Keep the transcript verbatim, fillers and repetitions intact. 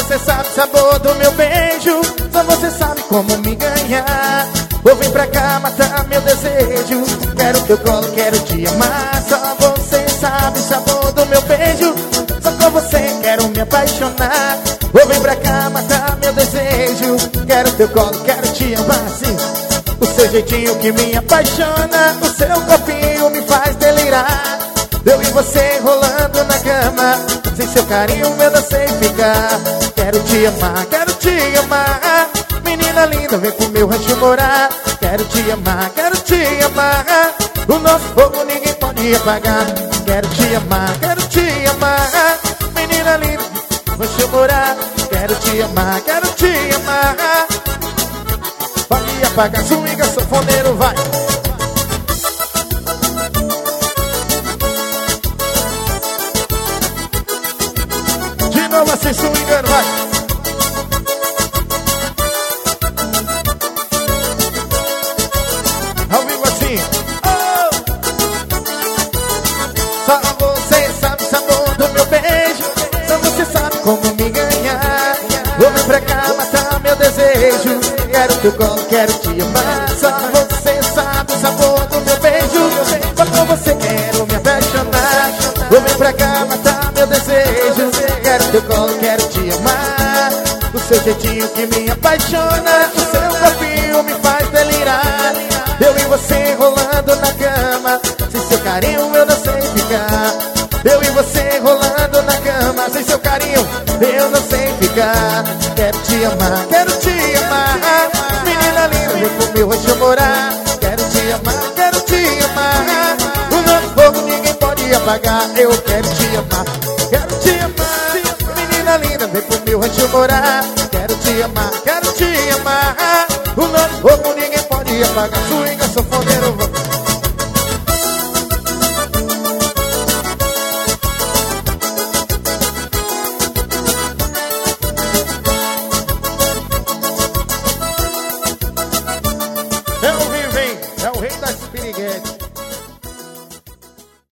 você sabe o sabor do meu beijo, só você sabe como me ganhar. Ou vem pra cá matar meu desejo, quero teu colo, quero te amar. Só você sabe o sabor do meu beijo, só com você quero me apaixonar. Ou vem pra cá matar meu desejo, quero teu colo, quero te amar. Sim, o seu jeitinho que me apaixona, o seu corpinho me faz delirar. Eu e você rolando na cama, sem seu carinho eu não sei ficar. Quero te amar, quero te amar. Menina linda, vem pro meu rancho morar. Quero te amar, quero te amar. O nosso fogo ninguém pode apagar. Quero te amar, quero te amar. Menina linda, rancho morar. Quero te amar, quero te amar. Pode apagar, swinga, sanfoneiro, vai. De novo assim, swingando, vai. Ao vivo assim, oh! Só você sabe o sabor do meu beijo, só você sabe como me ganhar. Vou vir pra cá matar meu desejo, quero teu colo, quero te amar. Só você sabe o sabor do meu beijo, só com você quero me apaixonar. Vou vir pra cá matar meu desejo, quero teu colo, quero te amar. O seu jeitinho que me apaixona, o seu corpinho me faz delirar. Eu e você rolando na cama, sem seu carinho eu não sei ficar. Eu e você rolando na cama, sem seu carinho eu não sei ficar. Quero te amar, quero te amar. Menina linda, vem pro meu rancho morar. Quero te amar, quero te amar. O nosso fogo ninguém pode apagar. Eu quero te amar, quero te amar. Menina linda, vem pro meu rancho morar. Quero te amar, quero te amar. O nosso fogo ninguém pode apagar. Swinga, sanfoneiro, vai.